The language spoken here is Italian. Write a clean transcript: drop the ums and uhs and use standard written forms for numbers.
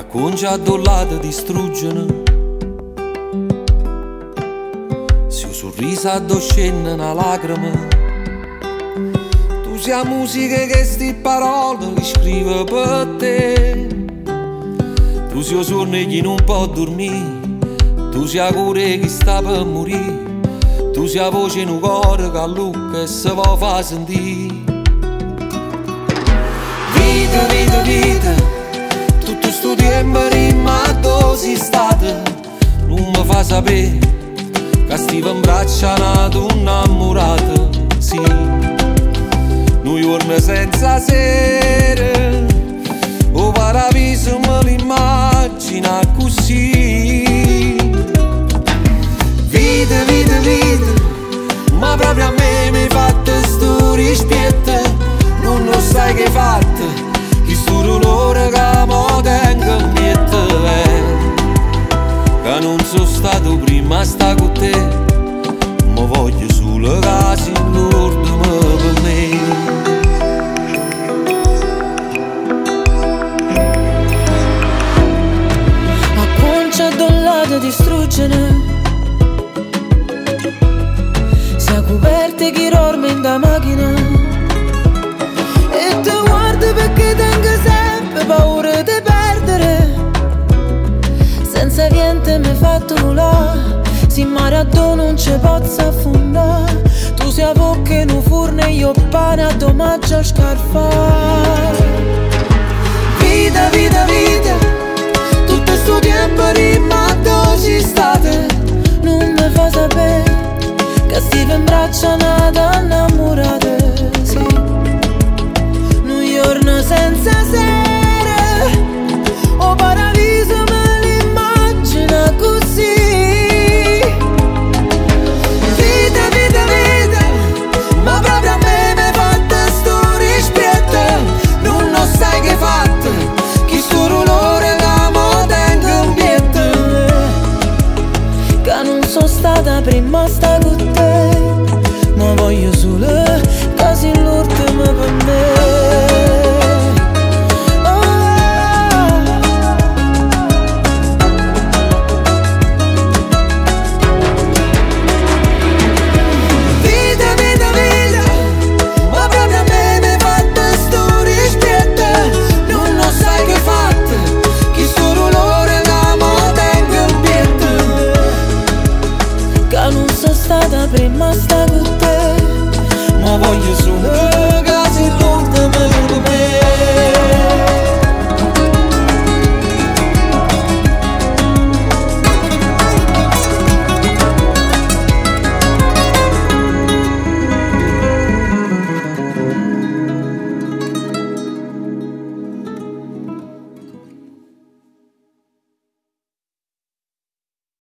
Concia dollata distruggono, se un sorriso addoscende una lacrima, tu sia musica che sti parole che scrive per te, tu sia sonno che non può dormire, tu sia cuore che sta per morire, tu sia voce in un cuore che a Luca se va fa sentire. Vita, vita, vita, tutto sto tempo rima dove sei stata, non mi fa sapere che stiamo in braccia una donna innamorata, sì. Noi giorni senza sera, o paradiso me l'immagina così. Vita, vita, vita, ma proprio a me mi hai fatto sto rispetto, non lo sai che hai fatto. Questo dolore che mo tengo in mente, che non sono stato prima a sta con te, ma voglio solo che si ricordami per me. A concia dollata distruggere, sia coperte chi dorme in da macchina, e te guardo perché tengo sempre paura di perdere. Senza niente mi hai fatto nulla, si maratona non ci posso affondare. Tu sei bocca in un forno e io pane a domaggio a scarfare. Vita, vita, vita,